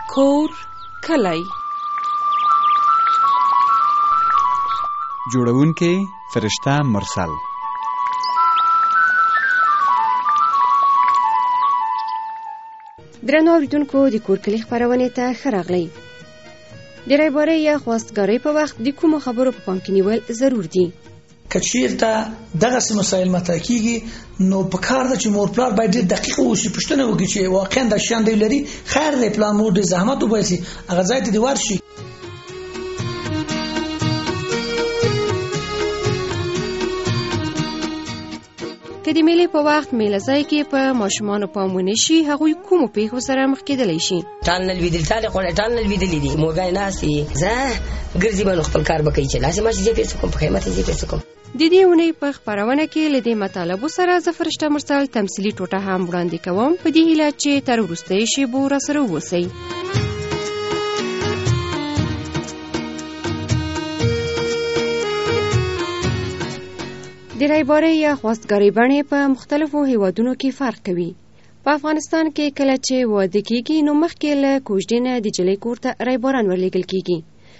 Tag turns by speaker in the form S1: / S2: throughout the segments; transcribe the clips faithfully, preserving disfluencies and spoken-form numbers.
S1: کور کلی.
S2: جوړونکی فرشته مرسل.
S3: درنو اوریدونکو د کور کلی خپرونې ته ښه راغلی. د رایبارۍ یا خواستګارۍ په وخت د کومو خبرو په پام کې نیول ضرور دي.
S4: که چیرته دغسې مسایل مطرح کیږي نو په کار ده چې مور پلار باید ډېر دقیق واوسي، پوښتنه وکړي چې واقعا دا شیان دی لري، خیر دی پلار مور ډېر زحمت وباسي هغه ځای ته دې ورشي.
S3: که د میلې په وخت میله ځای کې په ماشومانو پام ونه شي، هغوی کومو پیښو سره مخ کېدلی شي؟
S5: ټال نه لوېدلي ټال یې خوړی ټال نه لوېدلي دي، مورګانې ناستې زه ګرځي به نو خپل کار به کوي چې لاسې ماشي زه پیسې کوم په خیمت یې زه پیسې کوم.
S3: د دې اونۍ په خپرونه کې له دې مطالبو سره زه فرشته مرسل تمثیلي ټوټه هم وړاندې کوم، په دې هیله چې تر وروستیو شېبو راسره واوسئ. د رایبارۍ یا خواستګارۍ بڼې په مختلفو هیوادونو کې فرق کوي. په افغانستان کې کله چې واده کېږي نو مخکې له کوژدې نه د جلۍ کور ته رایباران ورلېږل کېږي.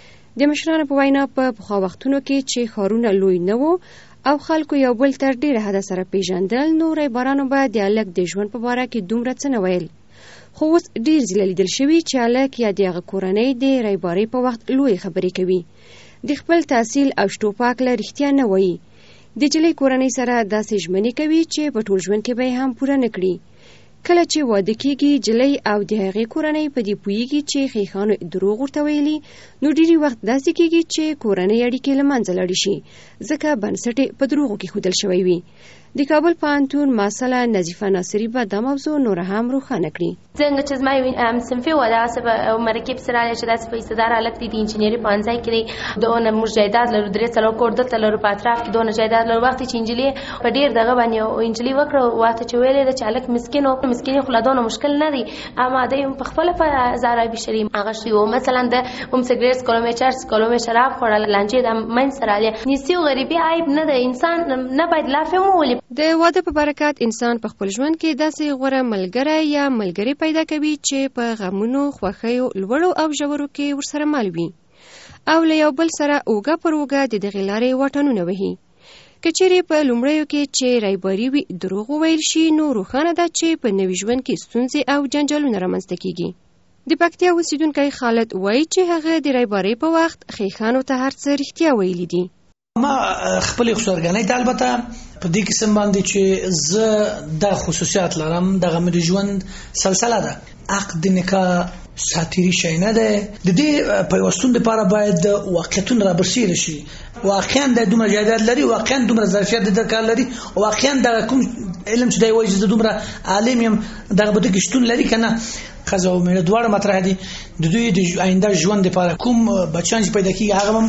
S3: د مشرانو په وینا په پخوا وختونو کې چې ښارونه لوی نه وو او خلکو یو بل تر ډېره حده سره پیژندل، نو رایبارانو به د هلک د ژوند په باره کې دومره څه نه ویل. خو اوس ډېر ځله لیدل شوي چې هلک یا د هغه کورنۍ د رایبارۍ په وخت لویې خبرې کوي، د خپل تحصیل او شتو په هکله رښتیا نه وایي. د جلۍ کورنۍ سره داسې ژمنې کوي چې په ټول ژوند کې به یې هم پوره نه کړي. کله چې واده کېږي جلۍ او د هغې کورنۍ په دې پوهېږي چې ښیښانو دروغ ورته ویلي، نو ډېری وخت داسې کېږي چې کورنۍ اړیکې له منځه لاړې شي، ځکه بنسټ یې په دروغو کې ښودل شوی وي. د کابل پوهنتون محصله نظیفه ناصري به دا موضوع نوره هم روښانه کړي.
S6: څنګه چې زما یو صنفي وه دغسې به مرکې پسې راغلی چې داسې پیسه دار هلک دی د انجینري پوهنځی کې دی، دونه موږ جایداد لرو، درې څلور کور دلته لرو په اطراف کې دونه جایداد لرو. وخت چې نجلۍ په ډېر دغه باندې نجلۍ وکړه وخت چې ویلې ده چې هلک مسکین و، مسکین خو لا دونه مشکل نه دی، اما دی په خپله په زهرا بشري هغه شوي وو. مثلا د هم سګرېټ څکلو مې چرس څکلو مې شراب خوړل لانجې د منځته راغلې. نیستي او غریبي عیب نه ده، انسان نه باید لافې ومولي.
S3: د واده په برکت انسان په خپل ژوند کې داسې غوره ملګری یا ملګري پیدا کوي چې په غمونو، خوښیو، لوړو او ژورو کې ورسره مل وي او له یو بل سره اوږه پر اوږه د دغې لارې واټنونه وهي. که چیرې په لومړیو کې چې رایباري وي دروغ وویل شي، نو روښانه ده چې په نوي ژوند کې ستونزې او جنجالونه رامنځته کېږي. د پکتیا اوسیدونکی خالد وایي چې هغه د رایبارۍ په وخت ښیښانو ته هر څه رښتیا ویلي دي.
S4: ما خپلې خواستګانۍ ته البته په دې قسم باندې چې زه دا خصوصیات لرم، دغه مې د ژوند سلسله ده. عقد نکاح ساتیري شی نه دی، د دې پیوستون لپاره باید واقعیتونه رابرسېره شي. واقعا د دومره جایداد لري، واقعا دومره ظرفیت د کار لري، واقعا دغه کوم علم چې دی وایي چې زه دومره عالم یم دغه به دې کې شتون لري که نه. ښځه او مېړه دواړه مطرح دي، د دوی د آینده ژوند لپاره کوم بچیان چې پیدا کېږي هغه هم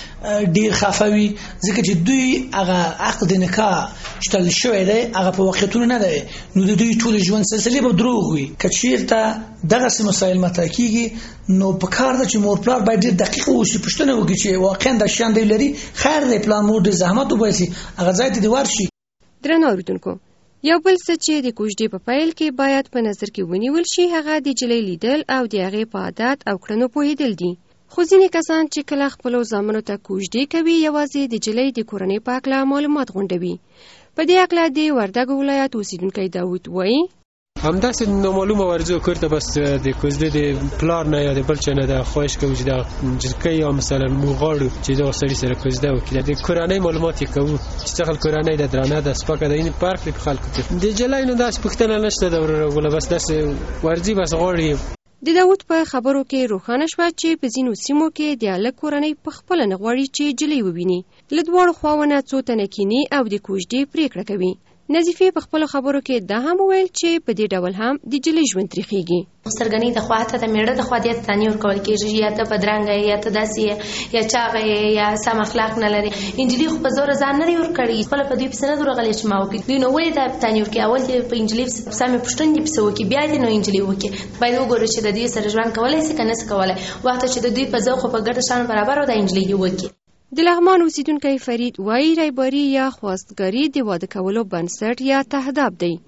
S4: ډېر خفه وي، ځکه چې دوی هغه عقد نکاح چې تړل شوی دی هغه په واقعیتونو نه دی، نو د دوی ټول ژوند سلسلې به دروغ وي. که چېرته دغسې مسایل مطرح کېږي نو په کار ده چې مور پلار باید ډېر دقیق واوسي، پوښتنه وکړي چې واقعا دا شیان دی لري، خیر دی پلار مور ډېر زحمت وباسي هغه ځای ته دې ورشي.
S3: درنو اورېدونکو، یو بل څه چې د کوژدې په پیل کې باید په نظر کې ونیول شي هغه د جلۍ لیدل او د هغې په عادت او کړنو پوهېدل دي. خو ځینې کسان چې کله خپلو زامنو ته کوژدې کوي یوازې د جلۍ د کورنۍ په هکله معلومات غونډوي. په دې هکله د وردګو ولایت اوسیدونکی داود وایي
S7: همداسې نامعلومه ورځو کور ته بس د کوژدې د پلار نه یا د بل چا نه د خواهش کوو چې د جلکۍ یا مثلا موږ غواړو چې دغه سړي سره کوژده وکړي. د کورنۍ معلومات یې کوو چې څه ډول کورنۍ ده، درانه ده، سپکه ده، این فرق دی په خلکو کې. د جلۍ نو داسې پوښتنه نشته ده وروره، بس داسې ورځي بس غواړي.
S3: د داود په خبرو کې روښانه شوه چې په ځینو سیمو کې د هلک کورنۍ په خپله نه غواړي چې جلۍ وویني، له دواړو خواوو نه څو تنه کیني او د کوژدې پرېکړه کوي. نظیفې په خپلو خبرو کې دا هم وویل چې په دې ډول هم د جلۍ ژوند تریخېږي.
S6: سرګنۍ د خوا ته د میړه د خوا دې تاني ورکول کېږي، یا ته بدرنګه یا ته داسې یا چاغه یا سم اخلاق نه لري. انجلۍ خو په زور ځان نه ورکړي، خپل په دوی پسې نه درغلي چې ما وکړي. دوی نو ولې دا تاني ورکړي؟ اول دې په انجلۍ سمې پوښتنې پسې وکړي، بیا دې نو انجلۍ وکړي. باید وګورو چې د دې سره ژوند کولی شي که نه شي کولی. وخت چې د دوی په ذوق او په ګډه شان برابر او د انجلۍ دې وکړي.
S3: د لغمان اوسیدونکی فرید وایي رایباري یا خواستګاري د واده کولو بنسټ یا تهداب دی.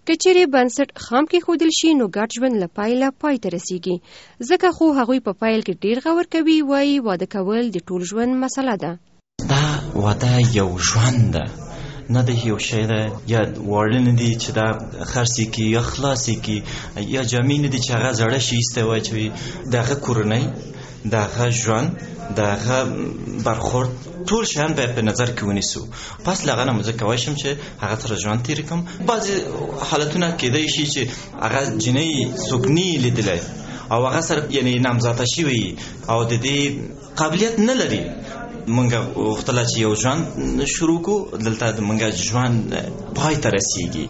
S3: که چیرې بنسټ خام کېښودل شي نو ګډ ژوند له پایله پای ته رسیږي. ځکه خو هغوی په پیل کې ډیر غور کوي، وایي واده کول د ټول ژوند مسله ده.
S1: دا واده یو ژوند ده، نه د یو شی ده یا واړه نه دي چې دا خرڅې کړي یا خلاصې کړي یا جامې نه دي چې هغه زړه شي ایستی واچوي. د هغه کورنۍ، د هغه ژوند، د هغه برخورد ټول شیان باید په نظر کې ونیسو. پس له هغه نه زه کولی شم چې هغه سره ژوند تېر کړم. بعضې حالتونه کېدی شي چې هغه جنۍ څوک نه یې لیدلی او هغه سره یعنې نامزاده شوي او د دې قابلیت نه لري. مونږ غوښتله چې یو ژوند شروع کړو، دلته د مونږ ژوند پای ته رسیږي.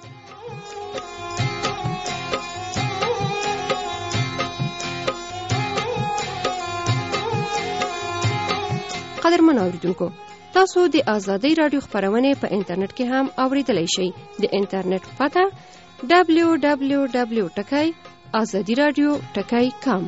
S3: قدرمن اوریدونکو، تاسو د آزادۍ راډیو خپرونې په انټرنیټ کې هم اوریدلی شئ. د انټرنیټ پته دبلیو دبلیو دبلیو ټکی آزادي راډیو ټکی کام.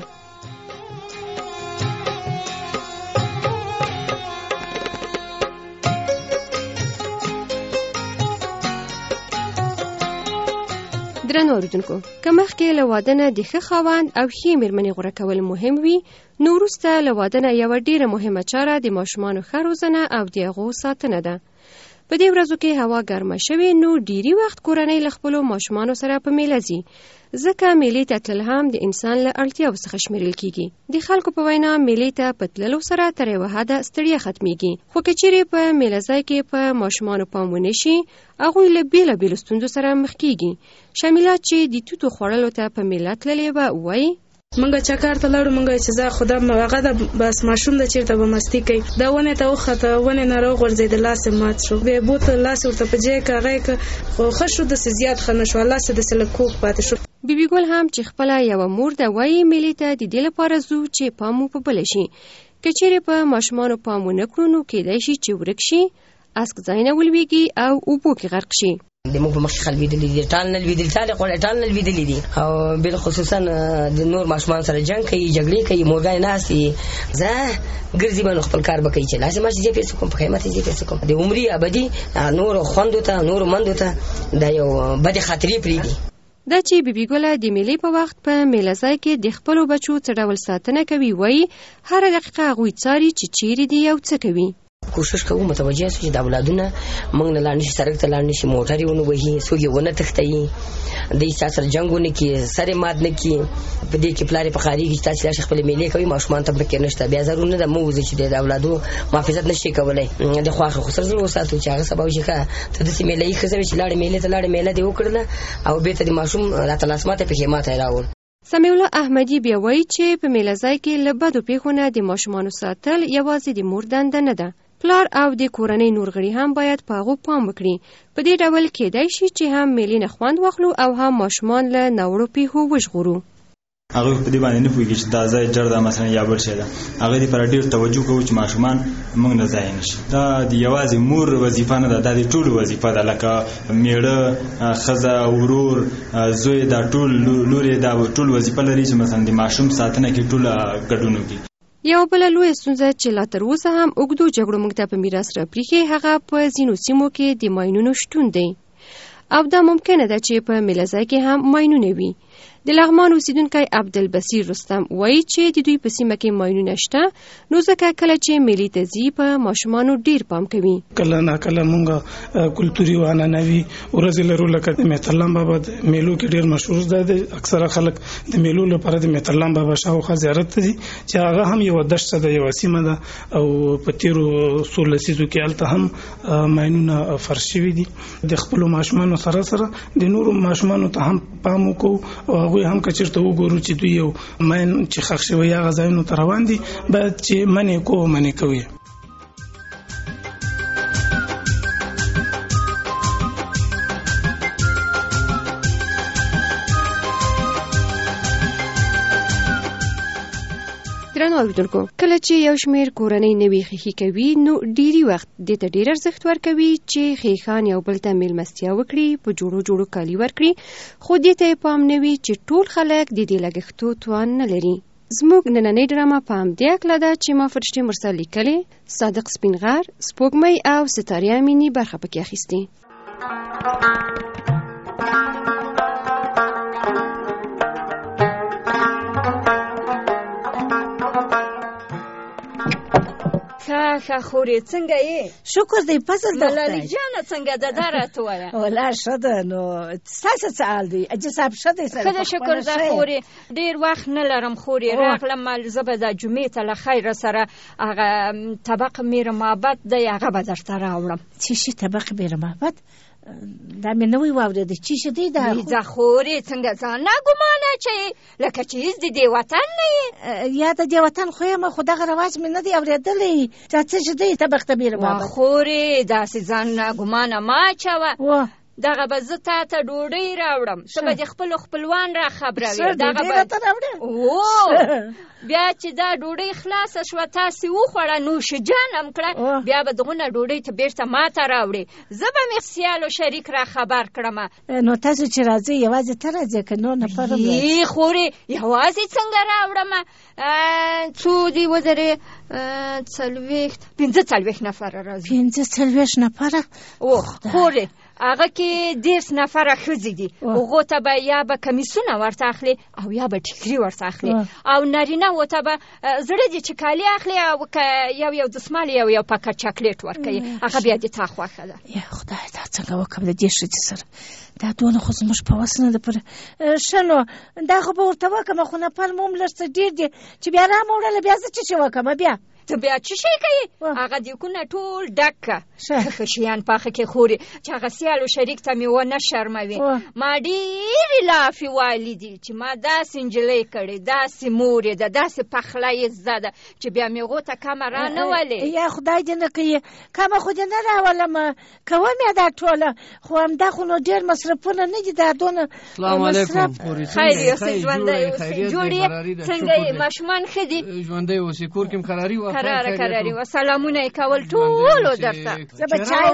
S3: درنو اوریدونکو، که مخکې له واده نه د ښه خاوند او ښې مېرمنې غوره کول مهم وي، نو وروسته له واده نه یوه ډېره مهمه چاره د ماشومانو ښه روزنه او د هغو ساتنه ده. په دې ورځو کې هوا ګرمه شوې، نو ډېری وخت کورنۍ له خپلو ماشومانو سره په میله ځي، ځکه میلې ته تلل هم د انسان له اړتیاو څخه شمیرل کیږي. د خلکو په وینا میلې ته په تللو سره تر یوه حده ستړیا ختمیږي. خو که چیرې په میله ځای کې په ماشومانو پام ونه شي، هغوی له بېلابېلو ستونزو سره مخ کیږي. شمیله چې د توتو خوړلو ته په میله تللې وه وایي
S8: منګه چکر ته لاړو، منګه چې زه خدا هغه د بس ماشوم د چیرته به مستی کوي، دا ونه ته وخته ونه نه راغورځېد، لاس مات شو، به بوت لاس ورته په جې کاغه خو خشو د زیات خنه شو، لاس د سلکوک پاتې شو.
S3: بیبي ګل هم چې خپل یو مور د وایي میلې ته د دې لپاره ځو چې پام په بل شي. که چیرې په ماشومانو پام ونه کړو نو کېدای شي چې ورک شي، اسک ځای نه ولویږي او اوبو کې غرق شي.
S5: د موږ په مخ خل ویدلې دي، ټال نه ویدلې، ټال قول ټال نه ویدلې دي، او بل خصوصا د نور ماشومان سره جنگ کوي، جګړې کوي، مورګای ناسي، زه ګرځي باندې خپل کار بکې چې لازم ما چې پیسې کوم په قیمت چې پیسې کوم د عمرې ابدي نور خوندو ته نور مندو ته دا یو بد خاطرې پری دي.
S3: دا چې بیبي ګله د میلې په وخت په میله ځای کې د خپلو بچو څه ډول ساتنه کوي، وایي هره دقیقه هغوی څاري چې چیرې دي او څه کوي.
S5: کوشش کوو متوجه شو چې د اولادونه موږ نه لاندې سړک ته لاندې شي، موټر یې ونه وهي، څوک یې ونه تښتوي، د چا سره جنګ ونه کړي، سر یې مات نه کړي. په دې کې پلار یې په خارېږي چې تاسې راشئ خپلې میلې کوي، ماشومان ته پکې نشته. بیا ضرور نه ده مه وځئ چې د اولادو محافظت نه شي کولی. د خواښه خو سره زړه وساتو چې هغه سبا وشي ښه ته داسې میله یې ښځه وې چې لاړې میلې ته لاړې میله دې وکړله او بېرته د ماشوم راته لاس ماته پښې ماته یې راوړ.
S3: سمیع الله احمدي بیا وایي چې په میله ځای کې له بدو پیښو نه د ماشومانو ساتل یوازې د مور دنده نه ده، پلار او د کورنۍ نور غړي هم باید په هغو پام وکړي. په دې ډول کېدای شي چې هم میلې نه خوند واخلو او هم ماشومان له ناوړو پیښو وژغورو.
S9: هغه په دې باندې نه پوهېږي چې دا ځای جړ ده مثلا یا بل شی ده، هغه دې پر ډېر توجه کوو چې ماشومان موږ نه ضایع نه شي. دا د یوازې مور وظیفه نه ده، دا د ټولو وظیفه ده، لکه میړه، ښځه، ورور، زوی، دا ټول لور یې دا ټول وظیفه لري چې مثلا د ماشوم ساتنه کې ټوله ګډون وکړي.
S3: یو بله لویه ستونزه چې لا تر اوسه هم اوږدو جګړو موږ ته په میراث راپرېښې، هغه په ځینو سیمو کې د ماینونو شتون دی، او دا ممکنه ده چې په میله ځای کې هم ماینونه وي. د لغمان اوسیدونکی عبدالبصیر رستم وایي چې د دوی په سیمه کې ماینونه شته، نو ځکه کله چې میلې ته ځي په ماشومانو ډیر پام کوي.
S10: کله ناکله مونږ کلتوري او عنعنوي ورځې لرو، لکه د مهترلام بابا د میلو کې ډیر مشهور ده. اکثره خلک د میلو لپاره د مهترلام بابا شاوخوا زیارت ته ځي، چې هغه هم یو دشته ده، یو سیمه ده، او په تیرو څو لسیزو کې هلته هم ماینونه فرش شوي دي. د خپلو ماشومانو سره سره د نورو ماشومانو ته هم پام وکړو، او هغوی هم که چېرته وګورو چې دوی یو ماین چې ښخ شوی هغه ځایونو ته روان دي، باید چې منې کوو منې کوي.
S3: درنو اوریدونکو، کله چې یو شمېر کورنۍ نوې ښیښې کوي نو ډېری وخت دې ته ډېر ارزښت ورکوي چې ښیښان یو بل ته میلمستیا وکړي، په جوړو جوړو کالي ورکړي، خو دې ته یې پام نه وي چې ټول خلک د دې لګښتو توان نه لري. زموږ نننۍ ډرامه په همدې هکله ده چې ما فرشتې مرسل لیکلې، صادق سپینغر، سپوږمۍ او ستارې امیني برخه پکې اخیستې.
S11: ښه ښه خورې څنګه یې؟
S12: شکر دی فضل ده
S11: ملالۍ جانه څنګه ده دا راته وایه.
S12: والله ښه ده. نو ستاسو څه حال دی؟ حاجي صاحب ښه دی؟
S11: ښه ده شکر ده خورې. ډېر وخت نه لرم خورې، راغلم زه به د جمعې ته له خیره سره هغه طبق میر محبت دی هغه به درته راوړم.
S12: څه شي طبق میر محبت؟ دا مې نوی واورېده. چې څه دی دا؟
S11: ځه خورې څنګه ځان ناګمانه اچوې لکه چې هېڅ د دې وطن نه یې.
S12: یا د دې وطن خو یم خو دغه رواج مې نه دی اورېدلی. دا څه شي دی طبق د میر محبت؟
S11: خورې داسې ځان ناګمانه مه اچوه. دغه به زه تا ته ډوډۍ راوړم، ته به د خپلو خپلوان را خبروې. دغه به او بیا چې دا ډوډۍ خلاصه شوه تاسې وخوړه نوشجان هم کړه، بیا به دغونه ډوډۍ ته بېرته ما ته راوړې، زه به مې سیال و شریک را خبر کړم.
S12: نو تاسو چې راځئ یوازې ته راځئ که نور نفر هم
S11: یې خورې یوازې څنګه راوړم؟ څو دي ودرې څلوېښت پنځه څلوېښت نفره راځي.
S12: پنځه څلوېښت نفره؟
S11: او خورې هغه کې دېرش نفره ښځې دي، هغو ته به یا به کمیسونه ورته اخلي او یا به ټیکري ورته اخلي، او نارینه و ته به زړه دي چې کالي اخلي او که یو یو دسمال یو یو پاکټ چاکلیټ ورکوي، هغه بیا د تا خوښه ده.
S12: یا خدای دا څنګه وکړم د دې ښځې سره؟ دا دونه خو زموږ په وس نه ده. پر ښه نو دا خو به ورته وکړم، خو نفر مو هم لږ څه ډېر دي چې بیا رامه وړله بیا زه څه شی وکړم؟ بیا
S11: ته بیا څه شی کوې؟ هغه دیګونه ټول ډک که ښه شیان پاخه کې خورې چې هغه سیال و شریک ته مې ونه شرموي. ما ډېرې لافې والیدي چې ما داسې نجلۍ کړې، داسې مور یې ده، داسې پخله یې زده ده چې بیا مې هغو ته کمه را نه ولې.
S12: یا خدای دې نه کوي کمه خو دې نه راولم، کوم یې دا ټوله، خو همدا خو نو ډېر مصرفونه نه دي دا دونه.
S13: سلام علیکم.
S11: خیر یې اوسې، ژوندی اوسې، جوړ یې څنګه یې؟ ماشومان ښه دي؟
S13: ژوندی اوسې، کور کې هم قراري وه؟
S11: قراره قراري وه. سلامونه یې کول ټولو درته.
S12: زه به چای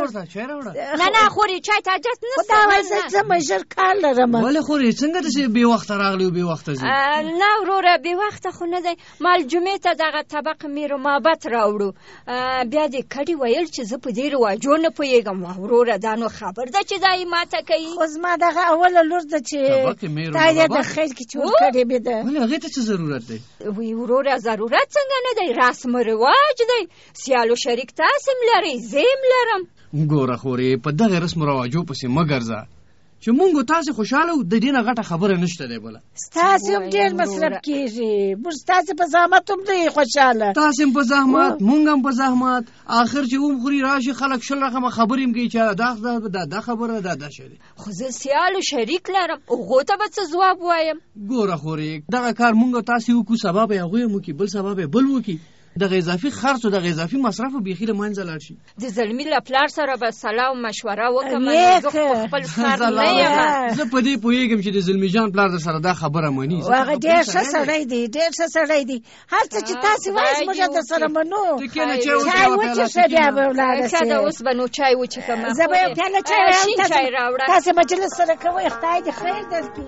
S11: نه نه خورې چای ته حاجت نشته.
S12: خدا وایه زه ځم ژر کار لرم.
S13: ولې خورې څنګه داسې بې وخته راغلې او بې وخته ځې؟
S11: نه وروره بې وخته خو نه دی، ما جمعې ته دغه طبق میر محبت راوړو، بیا دې کډې ویل چې زه په دې رواجو نه پوهېږم. وروره دا نو خبر ده چې دا یې ماته کوي.
S12: خو زما دغه اوله لور ده چې دا یې د خیر کې چې ورکړې مې ده.
S13: ولې هغې ته څه ضرورت دی؟
S11: وی وروره ضرورت څنګه نه دی، رسم رواج دی، سیال و شریک تاسې هم لرئ زه هم لرم.
S13: ګوره خورې په دغه رسم رواجو پسې مه ګرځه چې مونږ تاسې خوشحاله و، د دې نه غټه خبره نشته دی بله.
S12: ستاسې هم ډېر مصرف کېږي، موږ ستاسې په زحمت هم دی خوشحاله.
S13: تاسې هم په زحمت مونږ هم په زحمت، آخر چې وم خوري راشي خلک شل رقمه خبرې هم کوي چې دا دا خبره دا دا شی دی.
S11: خو زه سیال و شریک لرم، هغو ته به څه ځواب وایم؟
S13: ګوره خورې دغه کار مونږ تاسې وکړو، سبا به یې هغوی هم وکړي، بل سبا به یې بل وکړي. دغه اضافي خرڅ او دغه اضافي مصرف بیخي له منځه لاړ شي.
S11: د زلمي له پلار سره به سلا او مشوره وکړم، زه خو خپل سر نه یم.
S13: زه په دې پوهېږم چې د زلمي جان پلار در سره دا خبره مني.
S12: هغه ډېر ښه سړی دی، ډېر ښه سړی دی، هر څه چې تاسې وایئ موږ در سره منو. چای وڅښه بیا به ولاړه شئ.
S11: ښه ده اوس به نو چای وڅښم.
S12: زه به یو پیاله چای راوړم، تاسې مجلس سره کوئ، خدای دې خیر درکړي.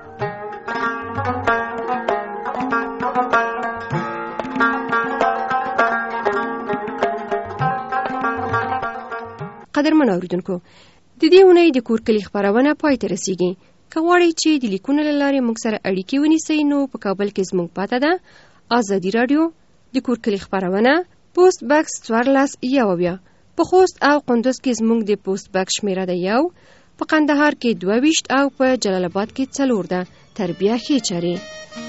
S3: قدرمن اوریدونکو، د دې اونۍ د کور کلي خپرونه پای ته رسیږي. که غواړئ چې د لیکونو له لارې موږ سره اړیکې ونیسئ نو په کابل کې زموږ پته ده ازادي راډیو د کور کلي خپرونه پوسټ باکس څوارلس یو اویا، په خوست او قندوز کې زموږ د پوسټ باکس شمیره ده یو، په قندهار کې دوه ویشت او په جلال آباد کې څلور ده. تر بیا ښې چارې.